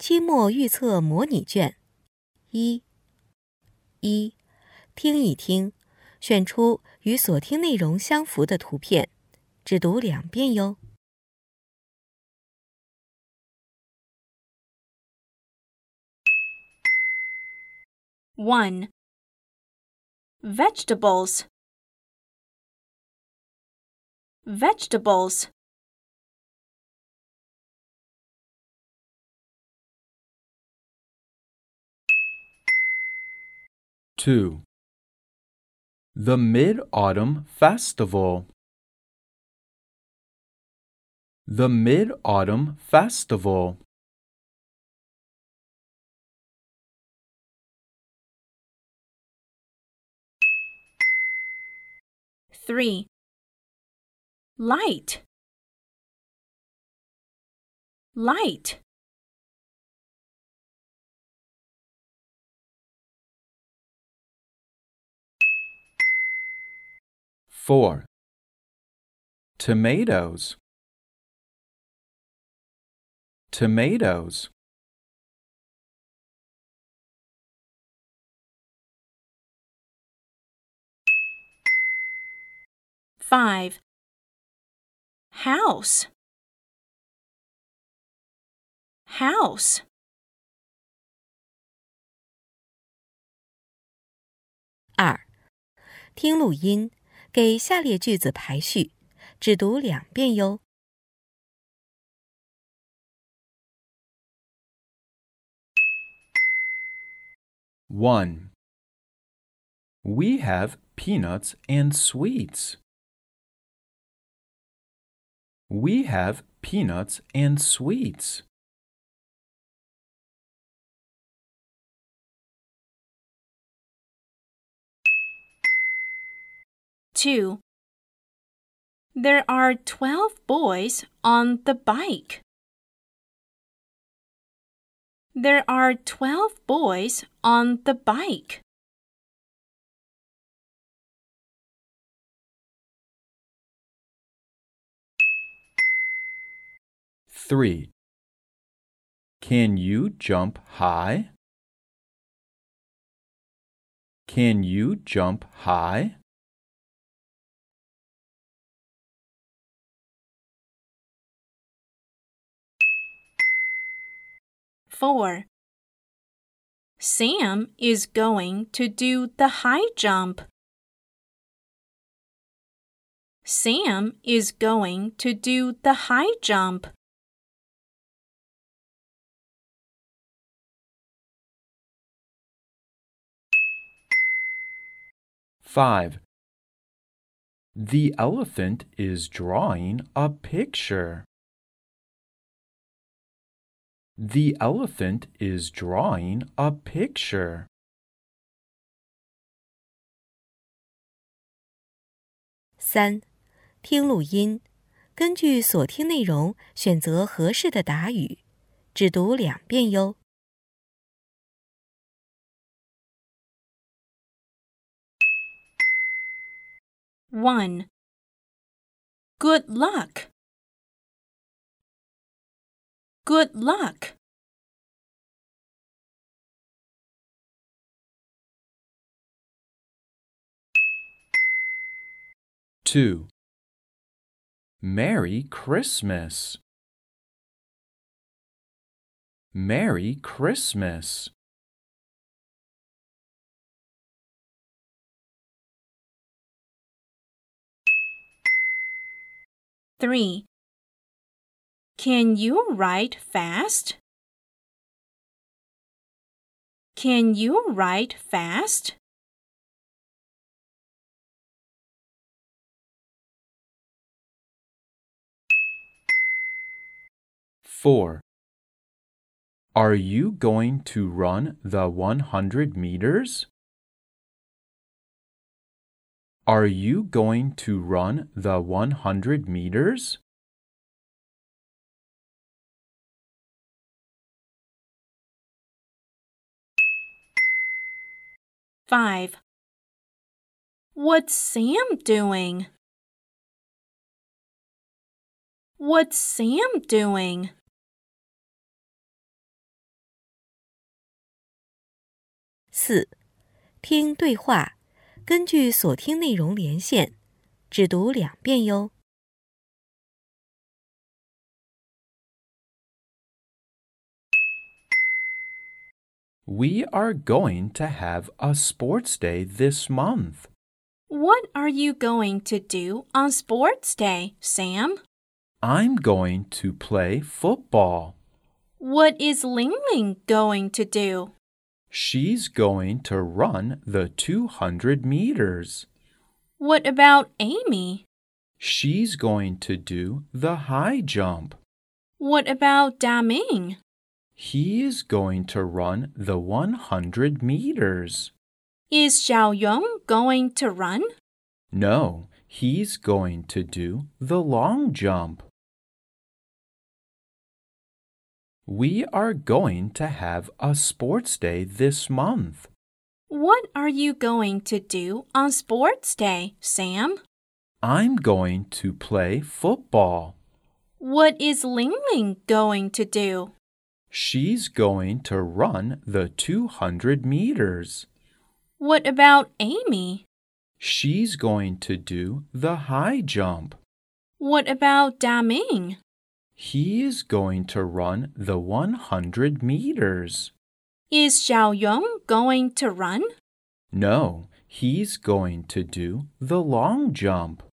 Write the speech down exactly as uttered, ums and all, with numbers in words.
期末预测模拟卷一一，听一听，选出与所听内容相符的图片，只读两遍哟。 one. Vegetables. Vegetables. two. The Mid-Autumn Festival. The Mid-Autumn Festival. three. Light. Light. four. Tomatoes. Tomatoes. five. House. House. 二，听录音，给下列句子排序，只读两遍哟。 one. We have peanuts and sweets. We have peanuts and sweets. two. There are twelve boys on the bike. There are twelve boys on the bike. three. Can you jump high? Can you jump high? four. Sam is going to do the high jump. Sam is going to do the high jump. five. The elephant is drawing a picture. The elephant is drawing a picture. 三，听录音，根据所听内容选择合适的答语，只读两遍哟。 one. Good luck. Good luck. two. Merry Christmas. Merry Christmas. three. Can you write fast? Can you write fast? four. Are you going to run the one hundred meters? Are you going to run the one hundred meters? five. What's Sam doing? What's Sam doing? 四、听对话，根据所听内容连线，只读两遍哟。 We are going to have a sports day this month. What are you going to do on Sports Day, Sam? I'm going to play football. What is Ling Ling going to do? She's going to run the two hundred meters. What about Amy? She's going to do the high jump. What about Daming? He is going to run the one hundred meters. Is Xiaoyong going to run? No, he's going to do the long jump. We are going to have a sports day this month. What are you going to do on Sports Day, Sam? I'm going to play football. What is Ling Ling going to do? She's going to run the two hundred meters. What about Amy? She's going to do the high jump. What about Daming? He is going to run the one hundred meters. Is Xiaoyong going to run? No, he's going to do the long jump.